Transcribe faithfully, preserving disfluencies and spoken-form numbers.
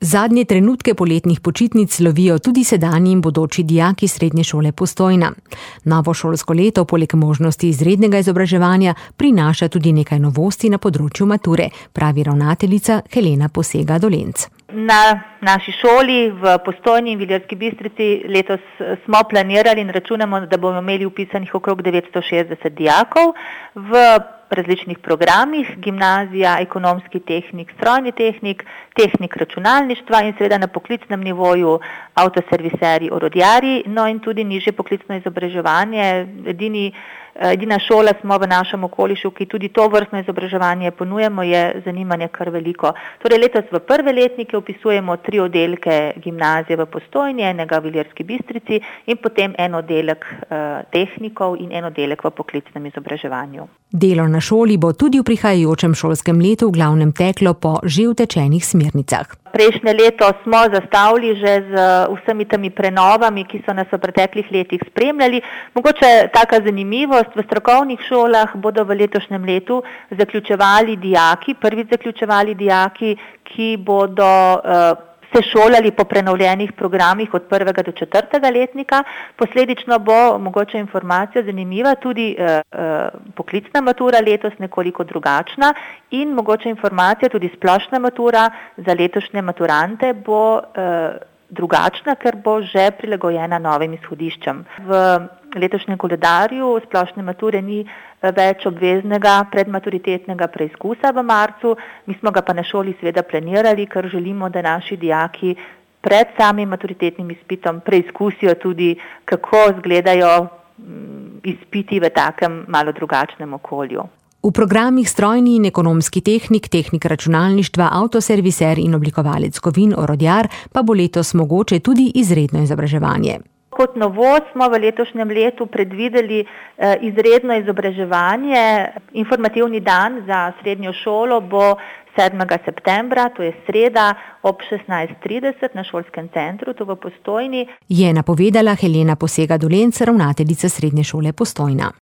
Zadnje trenutke poletnih počitnic lovijo tudi sedanji in bodoči dijaki Srednje šole Postojna. Novo šolsko leto poleg možnosti izrednega izobraževanja prinaša tudi nekaj novosti na področju mature, pravi ravnateljica Helena Posega Dolenc. Na naši šoli v Postojni in v Ilirski Bistrici letos smo planirali in računamo, da bomo imeli vpisanih okrog devetsto šestdeset dijakov v različnih programih, gimnazija, ekonomski tehnik, strojni tehnik, tehnik računalništva in seveda na poklicnem nivoju avtoserviseri, orodjarji, no in tudi nižje poklicno izobraževanje. Edini Edina šola smo v našem okolišu, ki tudi to vrstno izobraževanje ponujemo, je zanimanje kar veliko. Torej letos v prve letnike vpisujemo tri oddelke gimnazije v Postojni, enega v Ilirski Bistrici in potem en oddelek eh, tehnikov in en oddelek v poklicnem izobraževanju. Delo na šoli bo tudi v prihajajočem šolskem letu v glavnem teklo po že utečenih smernicah. Prejšnje leto smo zastavili že z vsemi temi prenovami, ki so nas v preteklih letih spremljali. Mogoče taka zanimivost, v strokovnih šolah bodo v letošnjem letu zaključevali dijaki, prvič zaključevali dijaki, ki bodo uh, se šolali po prenovljenih programih od prvega do četrtega letnika. Posledično bo mogoče informacija zanimiva, tudi uh, uh, poklicna matura letos nekoliko drugačna in mogoče informacija, tudi splošna matura za letošnje maturante bo uh, drugačna, ker bo že prilagojena novim izhodiščem. V letošnjem koledarju splošne mature ni več obveznega predmaturitetnega preizkusa v marcu, mi smo ga pa na šoli seveda planirali, ker želimo, da naši dijaki pred samim maturitetnim izpitom preizkusijo tudi, kako izgledajo izpiti v takem malo drugačnem okolju. V programih strojni in ekonomski tehnik, tehnik računalništva, avtoserviser in oblikovalec kovin, orodjar pa bo letos mogoče tudi izredno izobraževanje. Kot novost smo v letošnjem letu predvideli eh, izredno izobraževanje. Informativni dan za srednjo šolo bo sedmega septembra, to je sreda, ob šestnajst trideset na šolskem centru, tu v Postojni. Je napovedala Helena Posega Dolenc, ravnateljica Srednje šole Postojna.